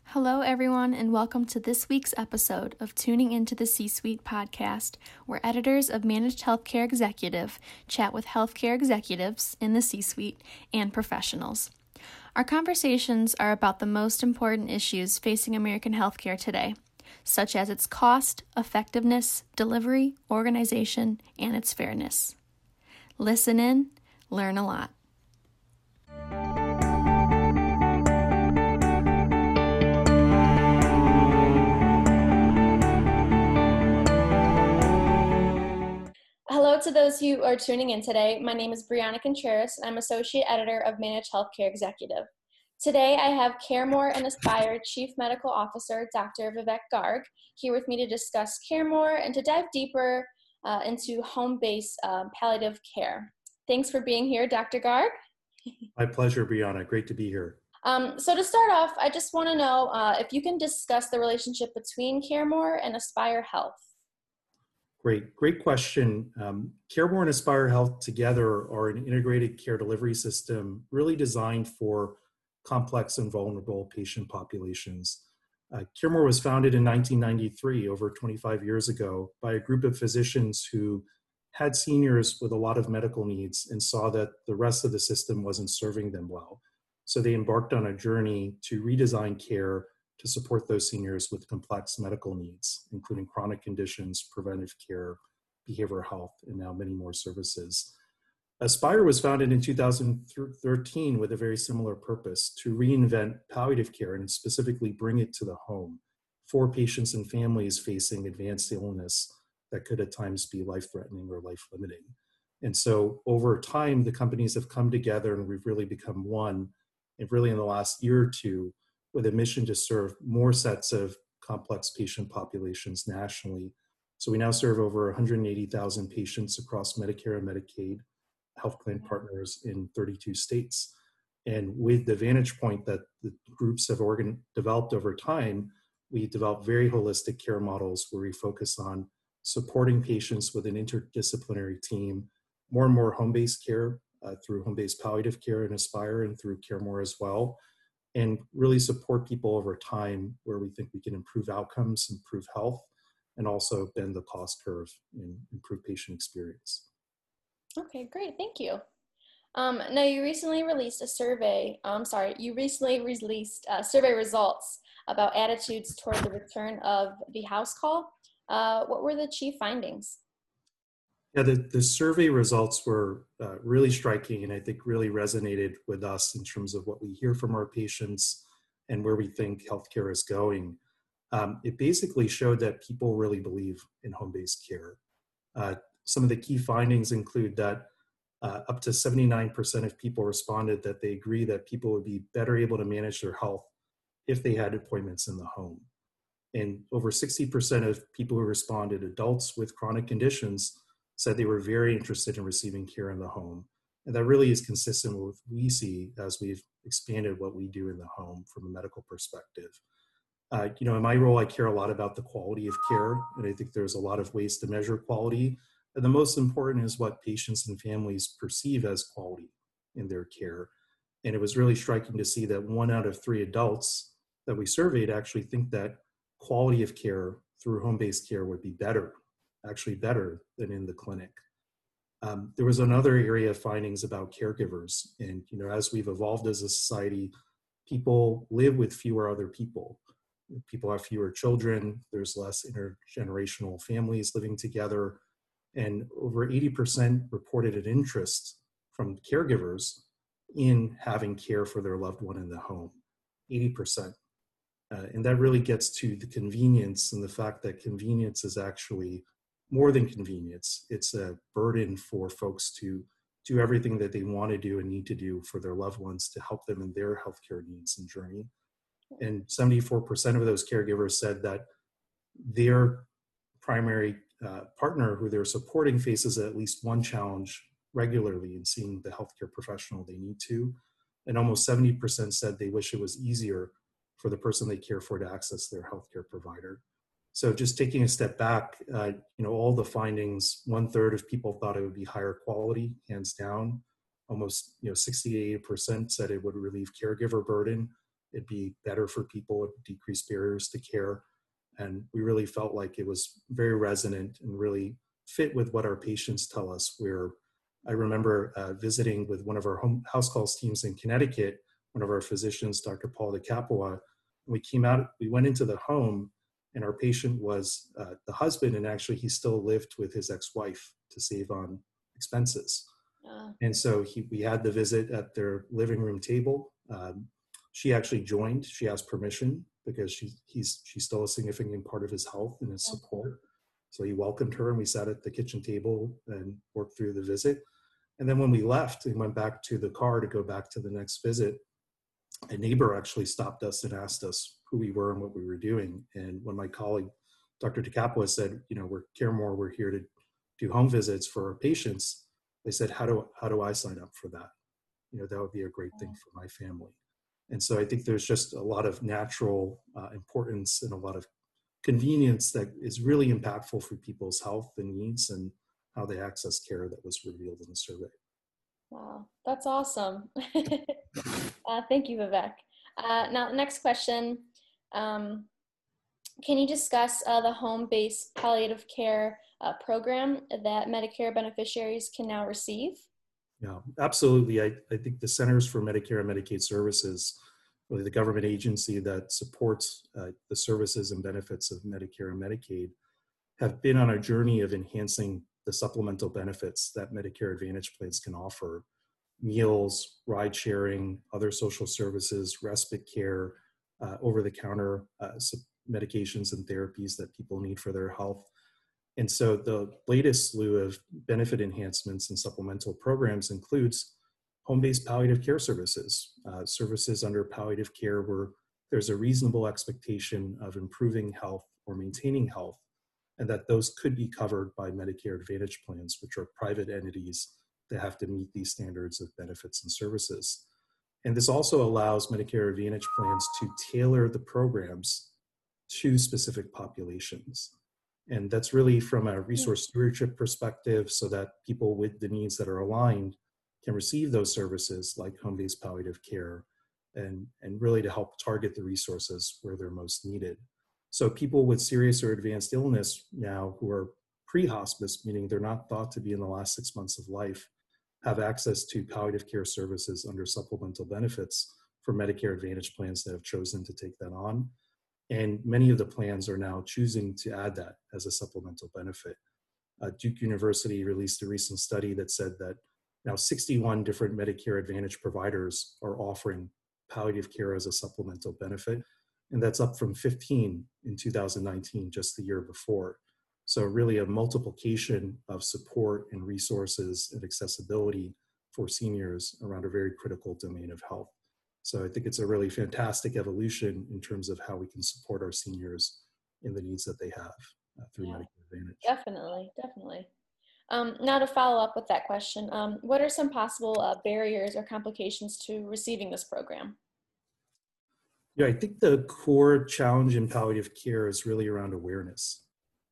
Hello, everyone, and welcome to this week's episode of Tuning Into the C-Suite podcast, where editors of Managed Healthcare Executive chat with healthcare executives in the C-Suite and professionals. Our conversations are about the most important issues facing American healthcare today, such as its cost, effectiveness, delivery, organization, and its fairness. Listen in, learn a lot. Hello to those who are tuning in today. My name is Brianna Contreras, and I'm Associate Editor of Managed Healthcare Executive. Today, I have CareMore and Aspire Chief Medical Officer, Dr. Vivek Garg, here with me to discuss CareMore and to dive deeper into home-based palliative care. Thanks for being here, Dr. Garg. My pleasure, Brianna. Great to be here. So to start off, I just want to know if you can discuss the relationship between CareMore and Aspire Health. Great question. CareMore and Aspire Health together are an integrated care delivery system really designed for complex and vulnerable patient populations. CareMore was founded in 1993, over 25 years ago, by a group of physicians who had seniors with a lot of medical needs and saw that the rest of the system wasn't serving them well. So they embarked on a journey to redesign care to support those seniors with complex medical needs, including chronic conditions, preventive care, behavioral health, and now many more services. Aspire was founded in 2013 with a very similar purpose: to reinvent palliative care and specifically bring it to the home for patients and families facing advanced illness that could at times be life-threatening or life-limiting. And so over time, the companies have come together and we've really become one, and really in the last year or two, with a mission to serve more sets of complex patient populations nationally. So we now serve over 180,000 patients across Medicare and Medicaid health plan partners in 32 states. And with the vantage point that the groups have developed over time, we develop very holistic care models where we focus on supporting patients with an interdisciplinary team, more and more home-based care through home-based palliative care in Aspire and through CareMore as well, and really support people over time where we think we can improve outcomes, improve health, and also bend the cost curve and improve patient experience. Okay, great, thank you. Now you recently released survey results about attitudes toward the return of the house call. What were the chief findings? Yeah, the survey results were really striking and I think really resonated with us in terms of what we hear from our patients and where we think healthcare is going. It basically showed that people really believe in home-based care. Some of the key findings include that up to 79% of people responded that they agree that people would be better able to manage their health if they had appointments in the home. And over 60% of people who responded, adults with chronic conditions, said they were very interested in receiving care in the home. And that really is consistent with what we see as we've expanded what we do in the home from a medical perspective. In my role, I care a lot about the quality of care, and I think there's a lot of ways to measure quality. And the most important is what patients and families perceive as quality in their care. And it was really striking to see that 1 out of 3 adults that we surveyed actually think that quality of care through home-based care would be better than in the clinic. There was another area of findings about caregivers. And as we've evolved as a society, people live with fewer other people. People have fewer children, there's less intergenerational families living together, and over 80% reported an interest from caregivers in having care for their loved one in the home, 80%. And that really gets to the convenience and the fact that convenience is actually more than convenience. It's a burden for folks to do everything that they want to do and need to do for their loved ones to help them in their healthcare needs and journey. And 74% of those caregivers said that their primary partner who they're supporting faces at least one challenge regularly in seeing the healthcare professional they need to. And almost 70% said they wish it was easier for the person they care for to access their healthcare provider. So just taking a step back, all the findings, 1/3 of people thought it would be higher quality, hands down. Almost 68% said it would relieve caregiver burden. it'd be better for people, it would decrease barriers to care. And we really felt like it was very resonant and really fit with what our patients tell us. Where I remember visiting with one of our home house calls teams in Connecticut, one of our physicians, Dr. Paul DeCapua. We came out, we went into the home, and our patient was the husband, and actually he still lived with his ex-wife to save on expenses. And so we had the visit at their living room table. She actually joined. She asked permission because she's still a significant part of his health and his support. So he welcomed her, and we sat at the kitchen table and worked through the visit. And then when we left and went back to the car to go back to the next visit, a neighbor actually stopped us and asked us who we were and what we were doing. And when my colleague, Dr. DeCapua, said, we're CareMore, we're here to do home visits for our patients, they said, how do I sign up for that? That would be a great thing for my family. And so I think there's just a lot of natural importance and a lot of convenience that is really impactful for people's health and needs and how they access care that was revealed in the survey. Wow, that's awesome. Thank you, Vivek. Now, next question. Can you discuss the home-based palliative care program that Medicare beneficiaries can now receive? Yeah, absolutely. I think the Centers for Medicare and Medicaid Services, really the government agency that supports the services and benefits of Medicare and Medicaid, have been on a journey of enhancing the supplemental benefits that Medicare Advantage plans can offer. Meals, ride sharing, other social services, respite care, over-the-counter medications and therapies that people need for their health. And so the latest slew of benefit enhancements and supplemental programs includes home-based palliative care services, services under palliative care where there's a reasonable expectation of improving health or maintaining health, and that those could be covered by Medicare Advantage plans, which are private entities that have to meet these standards of benefits and services. And this also allows Medicare Advantage plans to tailor the programs to specific populations. And that's really from a resource stewardship perspective so that people with the needs that are aligned can receive those services like home-based palliative care and really to help target the resources where they're most needed. So people with serious or advanced illness now who are pre-hospice, meaning they're not thought to be in the last 6 months of life, have access to palliative care services under supplemental benefits for Medicare Advantage plans that have chosen to take that on. And many of the plans are now choosing to add that as a supplemental benefit. Duke University released a recent study that said that now 61 different Medicare Advantage providers are offering palliative care as a supplemental benefit. And that's up from 15 in 2019, just the year before. So really a multiplication of support and resources and accessibility for seniors around a very critical domain of health. So I think it's a really fantastic evolution in terms of how we can support our seniors in the needs that they have through Medicare Advantage. Definitely, definitely. Now to follow up with that question, what are some possible barriers or complications to receiving this program? Yeah, I think the core challenge in palliative care is really around awareness.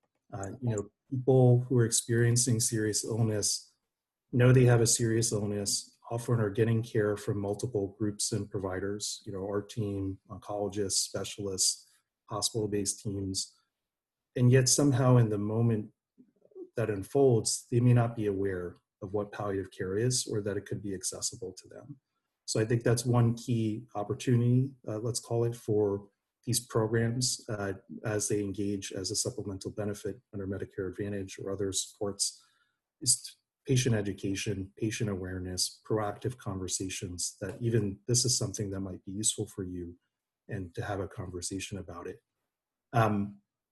People who are experiencing serious illness know they have a serious illness, often are getting care from multiple groups and providers, our team, oncologists, specialists, hospital-based teams. And yet somehow in the moment that unfolds, they may not be aware of what palliative care is or that it could be accessible to them. So I think that's one key opportunity, let's call it, for these programs as they engage as a supplemental benefit under Medicare Advantage or other supports, is patient education, patient awareness, proactive conversations that even this is something that might be useful for you and to have a conversation about it. I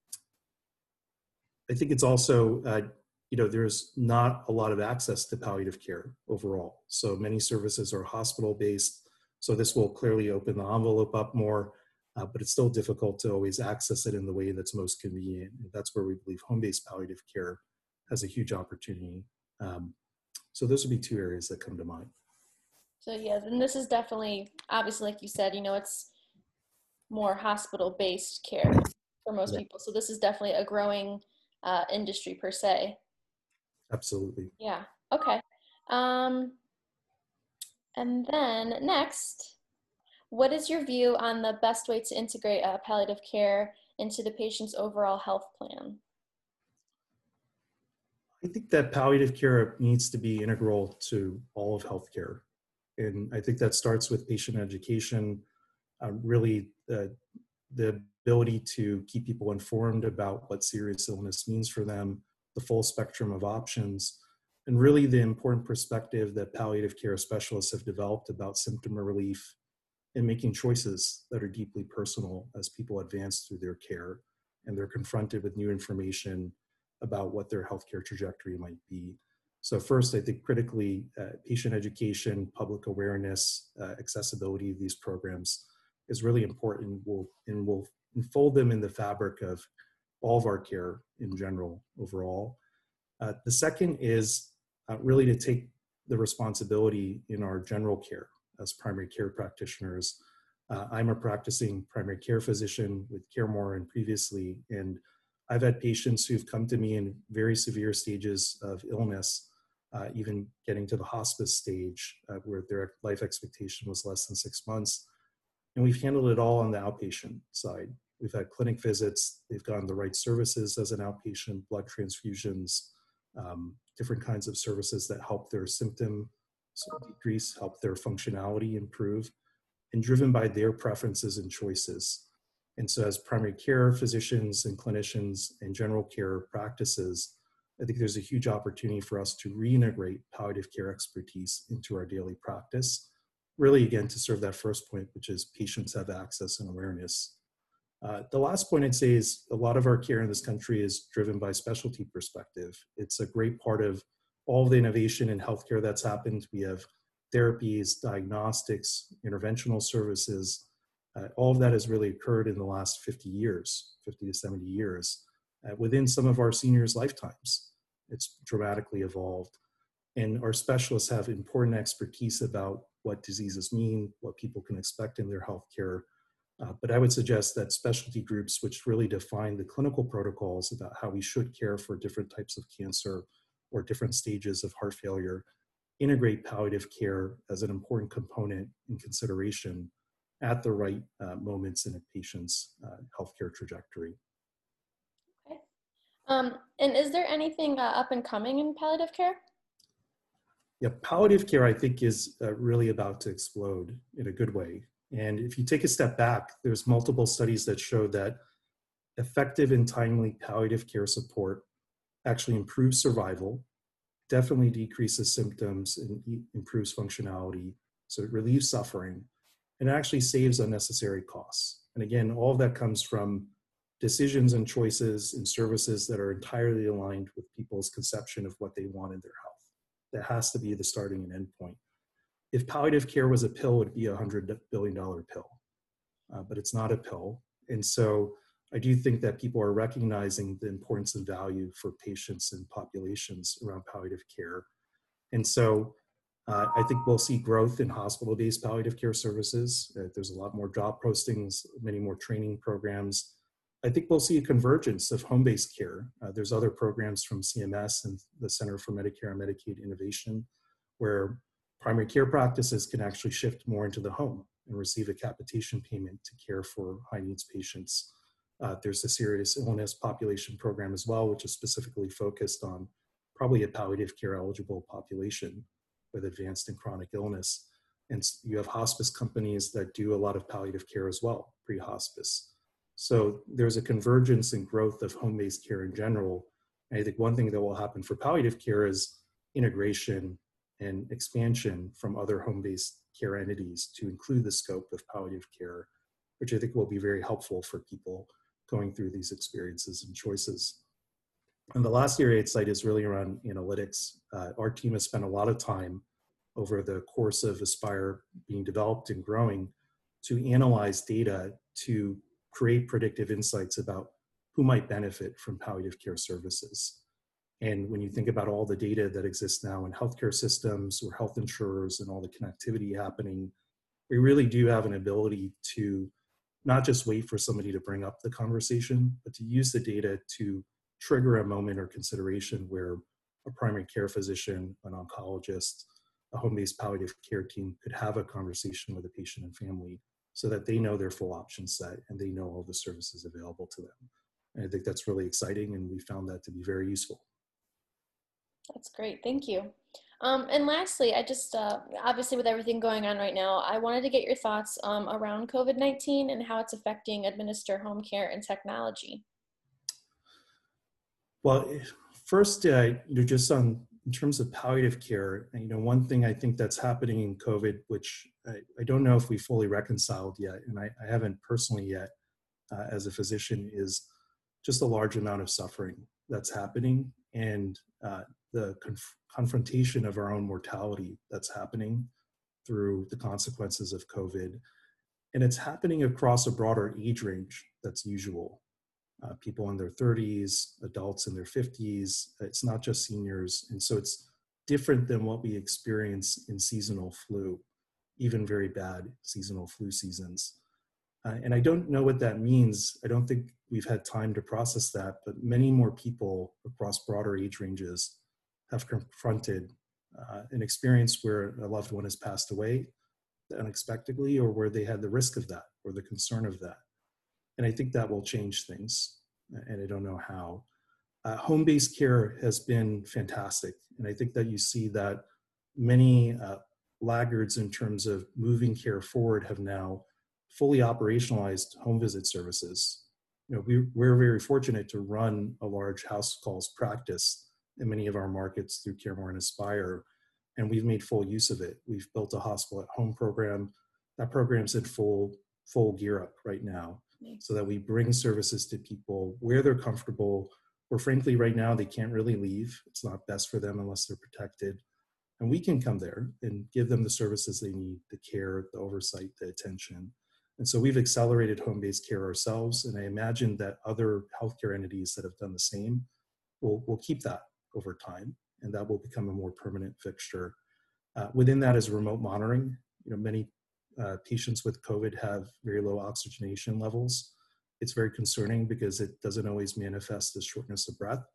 think it's also, there's not a lot of access to palliative care overall. So many services are hospital-based. So this will clearly open the envelope up more, but it's still difficult to always access it in the way that's most convenient. And that's where we believe home-based palliative care has a huge opportunity. So those would be two areas that come to mind. So yeah, and this is definitely, obviously, like you said, it's more hospital-based care for most people. So this is definitely a growing industry per se. Absolutely. Yeah. Okay. And then next, What is your view on the best way to integrate palliative care into the patient's overall health plan? I think that palliative care needs to be integral to all of healthcare. And I think that starts with patient education, really the ability to keep people informed about what serious illness means for them, the full spectrum of options, and really the important perspective that palliative care specialists have developed about symptom relief and making choices that are deeply personal as people advance through their care and they're confronted with new information about what their healthcare trajectory might be. So first, I think critically, patient education, public awareness, accessibility of these programs is really important. We'll enfold them in the fabric of all of our care in general, overall. The second is really to take the responsibility in our general care as primary care practitioners. I'm a practicing primary care physician with CareMore and previously, and I've had patients who've come to me in very severe stages of illness, even getting to the hospice stage where their life expectation was less than 6 months. And we've handled it all on the outpatient side. We've had clinic visits, they've gotten the right services as an outpatient, blood transfusions, different kinds of services that help their symptom decrease, help their functionality improve, and driven by their preferences and choices. And so as primary care physicians and clinicians and general care practices, I think there's a huge opportunity for us to reintegrate palliative care expertise into our daily practice, really again to serve that first point, which is patients have access and awareness. The last point I'd say is a lot of our care in this country is driven by specialty perspective. It's a great part of all the innovation in healthcare that's happened. We have therapies, diagnostics, interventional services. All of that has really occurred in the last 50 years, 50 to 70 years, within some of our seniors' lifetimes. It's dramatically evolved. And our specialists have important expertise about what diseases mean, what people can expect in their healthcare. But I would suggest that specialty groups, which really define the clinical protocols about how we should care for different types of cancer or different stages of heart failure, integrate palliative care as an important component in consideration at the right moments in a patient's healthcare trajectory. Okay. And is there anything up and coming in palliative care? Yeah, palliative care, I think, is really about to explode in a good way. And if you take a step back, there's multiple studies that show that effective and timely palliative care support actually improves survival, definitely decreases symptoms, and improves functionality. So it relieves suffering, and actually saves unnecessary costs. And again, all of that comes from decisions and choices and services that are entirely aligned with people's conception of what they want in their health. That has to be the starting and end point. If palliative care was a pill, it would be a $100 billion pill, but it's not a pill. And so I do think that people are recognizing the importance and value for patients and populations around palliative care. And so I think we'll see growth in hospital-based palliative care services. There's a lot more job postings, many more training programs. I think we'll see a convergence of home-based care. There's other programs from CMS and the Center for Medicare and Medicaid Innovation where primary care practices can actually shift more into the home and receive a capitation payment to care for high-needs patients. There's a serious illness population program as well, which is specifically focused on probably a palliative care eligible population with advanced and chronic illness. And you have hospice companies that do a lot of palliative care as well, pre-hospice. So there's a convergence and growth of home-based care in general. And I think one thing that will happen for palliative care is integration and expansion from other home-based care entities to include the scope of palliative care, which I think will be very helpful for people going through these experiences and choices. And the last area I'd cite is really around analytics. Our team has spent a lot of time over the course of Aspire being developed and growing to analyze data to create predictive insights about who might benefit from palliative care services. And when you think about all the data that exists now in healthcare systems or health insurers and all the connectivity happening, we really do have an ability to not just wait for somebody to bring up the conversation, but to use the data to trigger a moment or consideration where a primary care physician, an oncologist, a home-based palliative care team could have a conversation with a patient and family so that they know their full option set and they know all the services available to them. And I think that's really exciting, and we found that to be very useful. That's great. Thank you. And lastly, I just, obviously with everything going on right now, I wanted to get your thoughts around COVID-19 and how it's affecting administer home care and technology. Well, first, just in terms of palliative care, one thing I think that's happening in COVID, which I don't know if we fully reconciled yet, and I haven't personally yet as a physician, is just a large amount of suffering that's happening, and the confrontation of our own mortality that's happening through the consequences of COVID. And it's happening across a broader age range that's usual. People in their 30s, adults in their 50s, it's not just seniors. And so it's different than what we experience in seasonal flu, even very bad seasonal flu seasons. And I don't know what that means. I don't think we've had time to process that, but many more people across broader age ranges have confronted an experience where a loved one has passed away unexpectedly, or where they had the risk of that or the concern of that. And I think that will change things, and I don't know how. Home-based care has been fantastic, and I think that you see that many laggards in terms of moving care forward have now fully operationalized home visit services. We're very fortunate to run a large house calls practice in many of our markets through CareMore and Aspire, and we've made full use of it. We've built a hospital at home program. That program's in full gear up right now, so that we bring services to people where they're comfortable, or frankly right now they can't really leave. It's not best for them unless they're protected. And we can come there and give them the services they need, the care, the oversight, the attention. And so we've accelerated home-based care ourselves, and I imagine that other healthcare entities that have done the same will keep that over time, and that will become a more permanent fixture. Within that is remote monitoring. Many patients with COVID have very low oxygenation levels. It's very concerning because it doesn't always manifest as shortness of breath.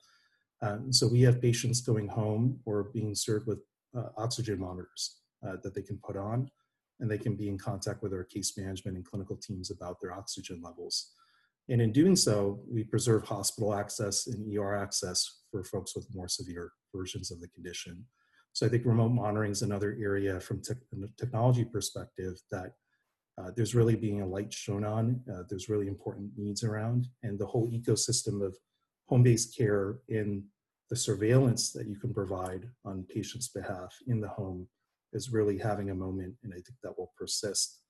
So we have patients going home or being served with oxygen monitors that they can put on, and they can be in contact with our case management and clinical teams about their oxygen levels. And in doing so, we preserve hospital access and ER access for folks with more severe versions of the condition. So I think remote monitoring is another area from a technology perspective that there's really being a light shown on. There's really important needs around, and the whole ecosystem of home-based care in the surveillance that you can provide on patients' behalf in the home is really having a moment, and I think that will persist.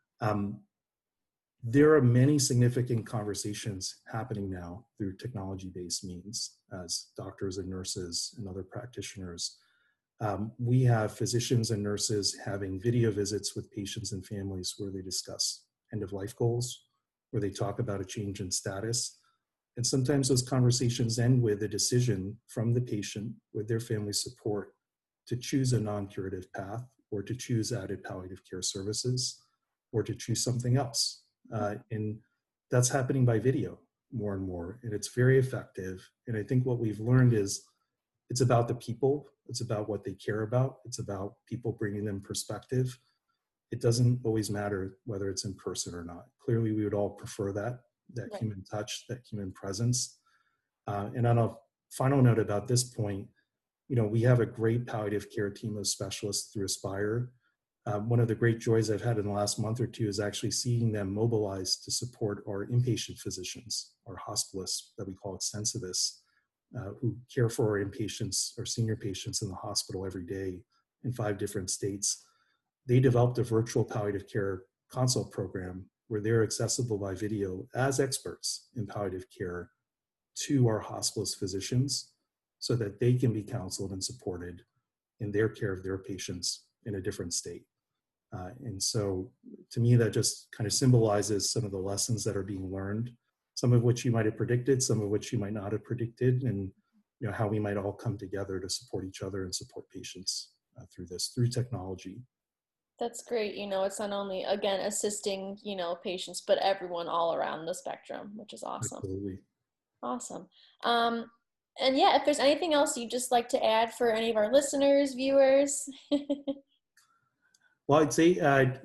There are many significant conversations happening now through technology-based means as doctors and nurses and other practitioners. We have physicians and nurses having video visits with patients and families where they discuss end-of-life goals, where they talk about a change in status. And sometimes those conversations end with a decision from the patient with their family support to choose a non-curative path, or to choose added palliative care services, or to choose something else. And that's happening by video more and more, and it's very effective. And I think what we've learned is it's about the people, it's about what they care about, it's about people bringing them perspective. It doesn't always matter whether it's in person or not. Clearly, we would all prefer that right. Human touch, that human presence. And on a final note about this point, we have a great palliative care team of specialists through Aspire. One of the great joys I've had in the last month or two is actually seeing them mobilize to support our inpatient physicians, our hospitalists that we call extensivists, who care for our inpatients or senior patients in the hospital every day in 5 different states. They developed a virtual palliative care consult program where they're accessible by video as experts in palliative care to our hospitalist physicians, so that they can be counseled and supported in their care of their patients in a different state. And so to me, that just kind of symbolizes some of the lessons that are being learned, some of which you might have predicted, some of which you might not have predicted, and how we might all come together to support each other and support patients through technology. That's great. It's not only, again, assisting, patients, but everyone all around the spectrum, which is awesome. Absolutely. Awesome. And yeah, if there's anything else you'd just like to add for any of our listeners, viewers. Well, I'd say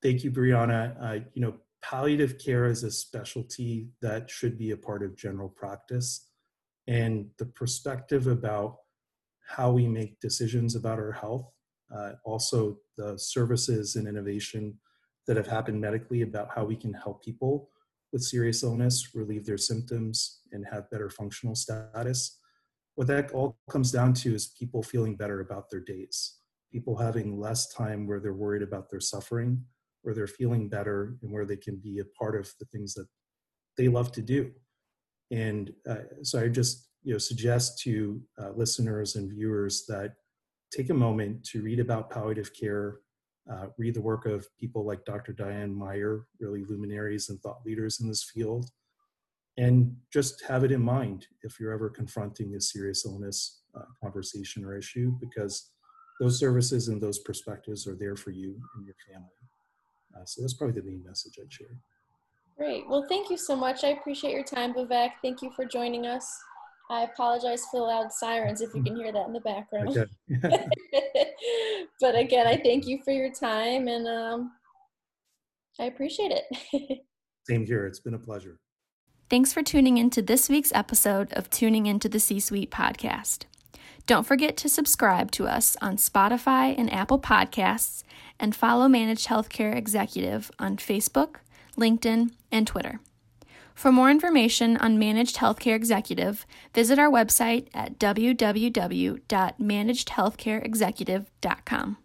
Thank you, Brianna. Palliative care is a specialty that should be a part of general practice. And the perspective about how we make decisions about our health, also the services and innovation that have happened medically about how we can help people with serious illness relieve their symptoms and have better functional status. What that all comes down to is people feeling better about their days, people having less time where they're worried about their suffering, where they're feeling better, and where they can be a part of the things that they love to do. And so I just suggest to listeners and viewers that take a moment to read about palliative care, read the work of people like Dr. Diane Meyer, really luminaries and thought leaders in this field, and just have it in mind if you're ever confronting a serious illness conversation or issue, because those services and those perspectives are there for you and your family. So that's probably the main message I'd share. Great. Well, thank you so much. I appreciate your time, Vivek. Thank you for joining us. I apologize for the loud sirens if you can hear that in the background. Okay. But again, I thank you for your time, and I appreciate it. Same here. It's been a pleasure. Thanks for tuning in to this week's episode of Tuning Into the C-Suite podcast. Don't forget to subscribe to us on Spotify and Apple Podcasts, and follow Managed Healthcare Executive on Facebook, LinkedIn, and Twitter. For more information on Managed Healthcare Executive, visit our website at www.managedhealthcareexecutive.com.